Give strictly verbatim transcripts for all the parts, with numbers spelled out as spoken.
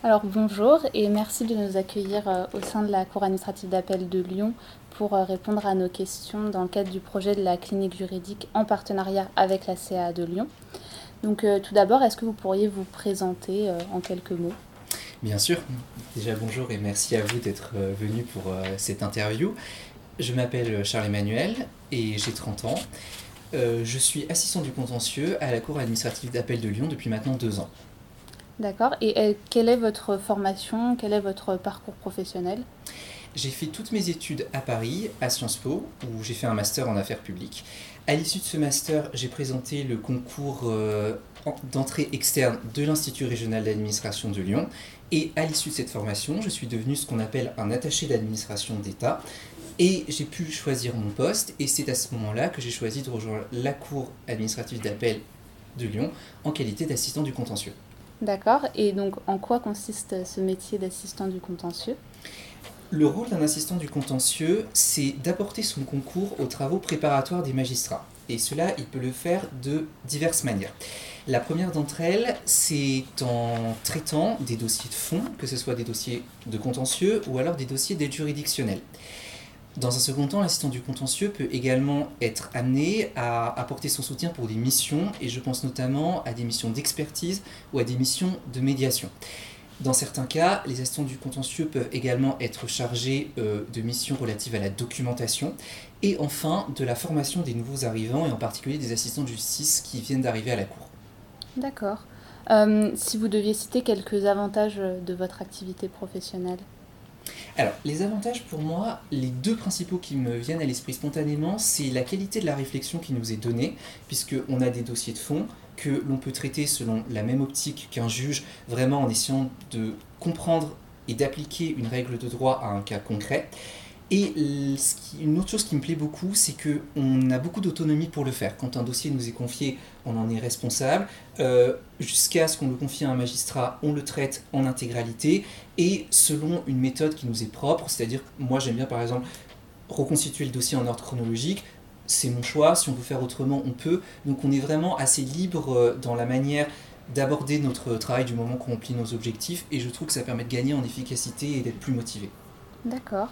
Alors bonjour et merci de nous accueillir euh, au sein de la Cour administrative d'appel de Lyon pour euh, répondre à nos questions dans le cadre du projet de la clinique juridique en partenariat avec la C A A de Lyon. Donc euh, tout d'abord, est-ce que vous pourriez vous présenter euh, en quelques mots ? Bien sûr. Déjà bonjour et merci à vous d'être euh, venu pour euh, cette interview. Je m'appelle Charles-Emmanuel et j'ai trente ans. Euh, je suis assistant du contentieux à la Cour administrative d'appel de Lyon depuis maintenant deux ans. D'accord. Et euh, quelle est votre formation ? Quel est votre parcours professionnel ? J'ai fait toutes mes études à Paris, à Sciences Po, où j'ai fait un master en affaires publiques. À l'issue de ce master, j'ai présenté le concours euh, d'entrée externe de l'Institut régional d'administration de Lyon. Et à l'issue de cette formation, je suis devenu ce qu'on appelle un attaché d'administration d'État. Et j'ai pu choisir mon poste, et c'est à ce moment-là que j'ai choisi de rejoindre la Cour administrative d'appel de Lyon en qualité d'assistant du contentieux. D'accord. Et donc en quoi consiste ce métier d'assistant du contentieux ? Le rôle d'un assistant du contentieux, c'est d'apporter son concours aux travaux préparatoires des magistrats. Et cela, il peut le faire de diverses manières. La première d'entre elles, c'est en traitant des dossiers de fond, que ce soit des dossiers de contentieux ou alors des dossiers d'aide juridictionnelle. Dans un second temps, l'assistant du contentieux peut également être amené à apporter son soutien pour des missions, et je pense notamment à des missions d'expertise ou à des missions de médiation. Dans certains cas, les assistants du contentieux peuvent également être chargés euh, de missions relatives à la documentation et enfin de la formation des nouveaux arrivants et en particulier des assistants de justice qui viennent d'arriver à la Cour. D'accord. Euh, si vous deviez citer quelques avantages de votre activité professionnelle ? Alors, les avantages pour moi, les deux principaux qui me viennent à l'esprit spontanément, c'est la qualité de la réflexion qui nous est donnée, puisqu'on a des dossiers de fond que l'on peut traiter selon la même optique qu'un juge, vraiment en essayant de comprendre et d'appliquer une règle de droit à un cas concret. Et une autre chose qui me plaît beaucoup, c'est qu'on a beaucoup d'autonomie pour le faire. Quand un dossier nous est confié, on en est responsable. Euh, jusqu'à ce qu'on le confie à un magistrat, on le traite en intégralité et selon une méthode qui nous est propre. C'est-à-dire, moi j'aime bien par exemple reconstituer le dossier en ordre chronologique. C'est mon choix, si on veut faire autrement, on peut. Donc on est vraiment assez libre dans la manière d'aborder notre travail du moment qu'on remplit nos objectifs. Et je trouve que ça permet de gagner en efficacité et d'être plus motivé. D'accord.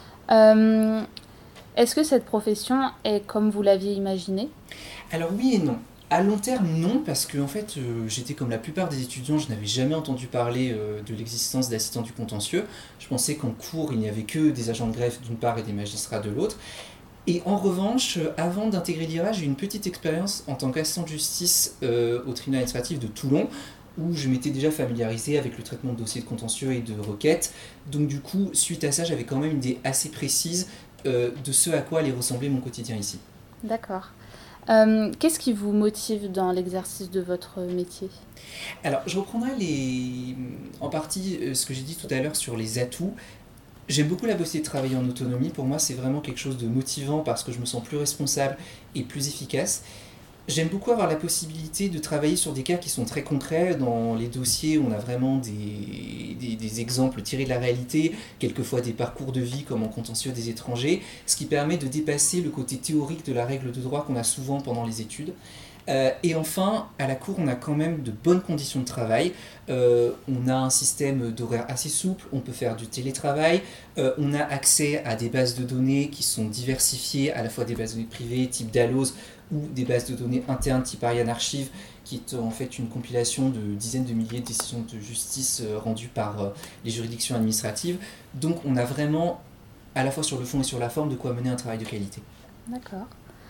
Euh, est-ce que cette profession est comme vous l'aviez imaginé ? Alors oui et non. À long terme, non, parce que en fait, euh, j'étais comme la plupart des étudiants, je n'avais jamais entendu parler euh, de l'existence d'assistants du contentieux. Je pensais qu'en cours, il n'y avait que des agents de greffe d'une part et des magistrats de l'autre. Et en revanche, euh, avant d'intégrer l'I R A, j'ai eu une petite expérience en tant qu'assistant de justice euh, au tribunal administratif de Toulon, où je m'étais déjà familiarisé avec le traitement de dossiers de contentieux et de requêtes. Donc du coup, suite à ça, j'avais quand même une idée assez précise euh, de ce à quoi allait ressembler mon quotidien ici. D'accord. Euh, qu'est-ce qui vous motive dans l'exercice de votre métier ? Alors, je reprendrai les... en partie euh, ce que j'ai dit tout à l'heure sur les atouts. J'aime beaucoup la possibilité de travailler en autonomie. Pour moi, c'est vraiment quelque chose de motivant parce que je me sens plus responsable et plus efficace. J'aime beaucoup avoir la possibilité de travailler sur des cas qui sont très concrets. Dans les dossiers, on a vraiment des, des, des exemples tirés de la réalité, quelquefois des parcours de vie comme en contentieux des étrangers, ce qui permet de dépasser le côté théorique de la règle de droit qu'on a souvent pendant les études. Euh, et enfin, à la Cour, on a quand même de bonnes conditions de travail. Euh, on a un système d'horaire assez souple, on peut faire du télétravail, euh, on a accès à des bases de données qui sont diversifiées, à la fois des bases de données privées type Dalloz ou des bases de données internes type Ariane Archive, qui est en fait une compilation de dizaines de milliers de décisions de justice rendues par les juridictions administratives. Donc on a vraiment, à la fois sur le fond et sur la forme, de quoi mener un travail de qualité. D'accord.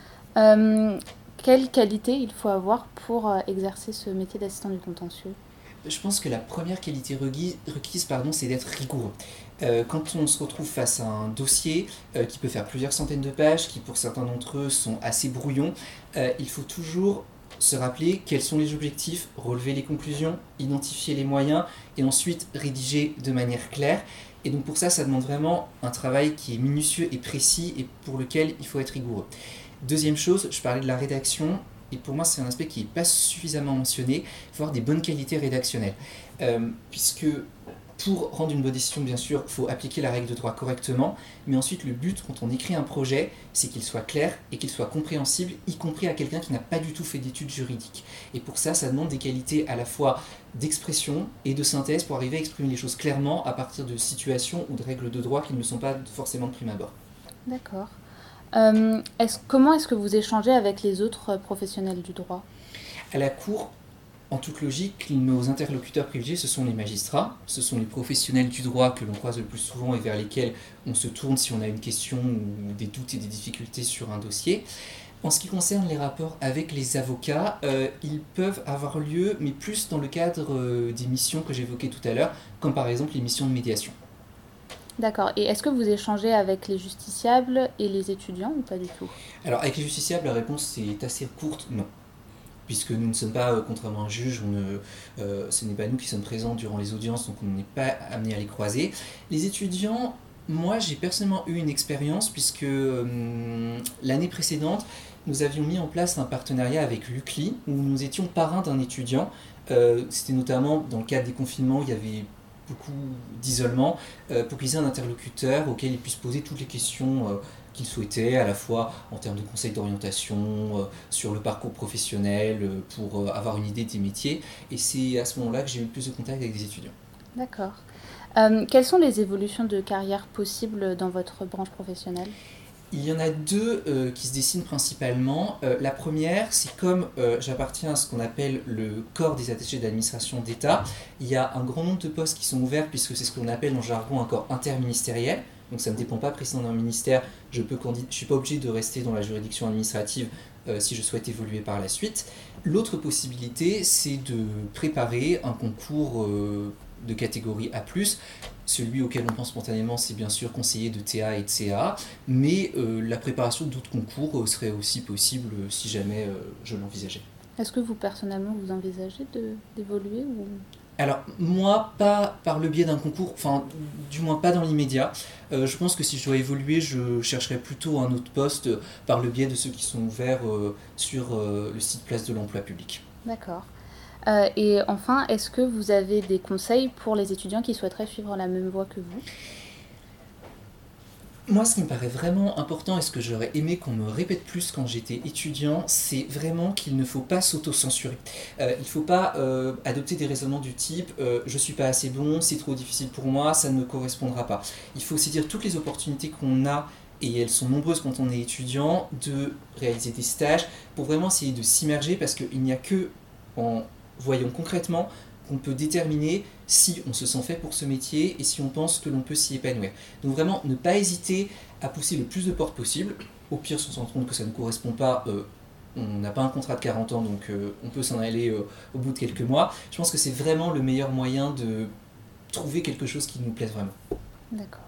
Euh, quelle qualité il faut avoir pour euh, exercer ce métier d'assistant du contentieux ? Je pense que la première qualité requise, requise pardon, c'est d'être rigoureux. Euh, quand on se retrouve face à un dossier euh, qui peut faire plusieurs centaines de pages, qui pour certains d'entre eux sont assez brouillons, euh, il faut toujours se rappeler quels sont les objectifs, relever les conclusions, identifier les moyens et ensuite rédiger de manière claire. Et donc pour ça, ça demande vraiment un travail qui est minutieux et précis et pour lequel il faut être rigoureux. Deuxième chose, je parlais de la rédaction. Et pour moi, c'est un aspect qui n'est pas suffisamment mentionné. Il faut avoir des bonnes qualités rédactionnelles. Euh, puisque pour rendre une bonne décision, bien sûr, il faut appliquer la règle de droit correctement, mais ensuite le but quand on écrit un projet, c'est qu'il soit clair et qu'il soit compréhensible, y compris à quelqu'un qui n'a pas du tout fait d'études juridiques. Et pour ça, ça demande des qualités à la fois d'expression et de synthèse pour arriver à exprimer les choses clairement à partir de situations ou de règles de droit qui ne sont pas forcément de prime abord. D'accord. Euh, est-ce, comment est-ce que vous échangez avec les autres professionnels du droit ? À la Cour, en toute logique, nos interlocuteurs privilégiés, ce sont les magistrats, ce sont les professionnels du droit que l'on croise le plus souvent et vers lesquels on se tourne si on a une question ou des doutes et des difficultés sur un dossier. En ce qui concerne les rapports avec les avocats, euh, ils peuvent avoir lieu, mais plus dans le cadre euh, des missions que j'évoquais tout à l'heure, comme par exemple les missions de médiation. D'accord. Et est-ce que vous échangez avec les justiciables et les étudiants ou pas du tout ? Alors avec les justiciables, la réponse est assez courte, non. Puisque nous ne sommes pas, euh, contrairement à un juge, on ne, euh, ce n'est pas nous qui sommes présents durant les audiences, donc on n'est pas amené à les croiser. Les étudiants, moi j'ai personnellement eu une expérience, puisque euh, l'année précédente, nous avions mis en place un partenariat avec l'U C L I, où nous étions parrains d'un étudiant. Euh, c'était notamment dans le cadre des confinements, il y avait beaucoup d'isolement, euh, pour qu'ils aient un interlocuteur auquel ils puissent poser toutes les questions euh, qu'ils souhaitaient, à la fois en termes de conseils d'orientation, euh, sur le parcours professionnel, euh, pour euh, avoir une idée des métiers. Et c'est à ce moment-là que j'ai eu le plus de contact avec des étudiants. D'accord. Euh, quelles sont les évolutions de carrière possibles dans votre branche professionnelle ? Il y en a deux euh, qui se dessinent principalement. Euh, la première, c'est comme euh, j'appartiens à ce qu'on appelle le corps des attachés d'administration d'État, il y a un grand nombre de postes qui sont ouverts puisque c'est ce qu'on appelle en jargon un corps interministériel. Donc ça ne dépend pas précisément d'un ministère, je ne suis pas obligé de rester dans la juridiction administrative euh, si je souhaite évoluer par la suite. L'autre possibilité, c'est de préparer un concours euh, de catégorie A plus. Celui auquel on pense spontanément, c'est bien sûr conseiller de T A et de C A, mais euh, la préparation d'autres concours euh, serait aussi possible euh, si jamais euh, je l'envisageais. Est-ce que vous, personnellement, vous envisagez de, d'évoluer ou... Alors, moi, pas par le biais d'un concours, enfin, du moins pas dans l'immédiat. Euh, je pense que si je dois évoluer, je chercherai plutôt un autre poste euh, par le biais de ceux qui sont ouverts euh, sur euh, le site Place de l'Emploi Public. D'accord. Euh, et enfin, est-ce que vous avez des conseils pour les étudiants qui souhaiteraient suivre la même voie que vous ? Moi, ce qui me paraît vraiment important et ce que j'aurais aimé qu'on me répète plus quand j'étais étudiant, c'est vraiment qu'il ne faut pas s'auto-censurer. Euh, il ne faut pas euh, adopter des raisonnements du type euh, « je ne suis pas assez bon, c'est trop difficile pour moi, ça ne me correspondra pas ». Il faut aussi dire toutes les opportunités qu'on a, et elles sont nombreuses quand on est étudiant, de réaliser des stages pour vraiment essayer de s'immerger parce qu'il n'y a que en voyant concrètement qu'on peut déterminer si on se sent fait pour ce métier et si on pense que l'on peut s'y épanouir. Donc vraiment, ne pas hésiter à pousser le plus de portes possible. Au pire, si on se rend compte que ça ne correspond pas, euh, on n'a pas un contrat de quarante ans, donc euh, on peut s'en aller euh, au bout de quelques mois. Je pense que c'est vraiment le meilleur moyen de trouver quelque chose qui nous plaise vraiment. D'accord.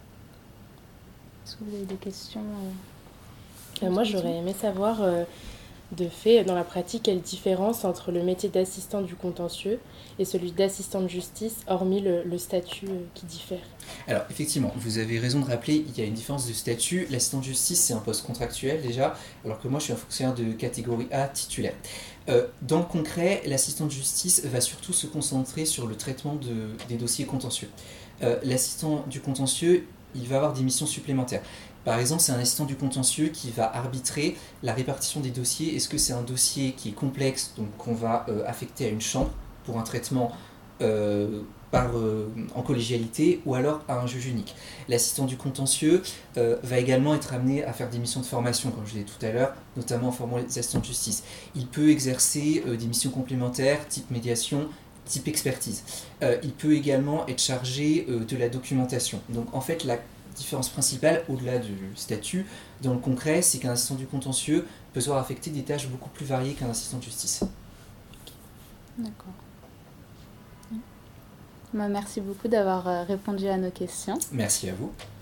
Est-ce que vous avez des questions euh... Euh, Moi, j'aurais aimé savoir... Euh... de fait, dans la pratique, quelle différence entre le métier d'assistant du contentieux et celui d'assistant de justice, hormis le, le statut qui diffère ? Alors, effectivement, vous avez raison de rappeler, il y a une différence de statut. L'assistant de justice, c'est un poste contractuel déjà, alors que moi, je suis un fonctionnaire de catégorie A titulaire. Euh, dans le concret, l'assistant de justice va surtout se concentrer sur le traitement de, des dossiers contentieux. Euh, l'assistant du contentieux, il va avoir des missions supplémentaires. Par exemple, c'est un assistant du contentieux qui va arbitrer la répartition des dossiers. Est-ce que c'est un dossier qui est complexe, donc qu'on va euh, affecter à une chambre pour un traitement euh, par, euh, en collégialité, ou alors à un juge unique. L'assistant du contentieux euh, va également être amené à faire des missions de formation, comme je l'ai dit tout à l'heure, notamment en formant les assistants de justice. Il peut exercer euh, des missions complémentaires, type médiation, type expertise. Euh, il peut également être chargé euh, de la documentation. Donc en fait, la différence principale, au-delà du statut, dans le concret, c'est qu'un assistant du contentieux peut se voir affecter des tâches beaucoup plus variées qu'un assistant de justice. D'accord. Merci beaucoup d'avoir répondu à nos questions. Merci à vous.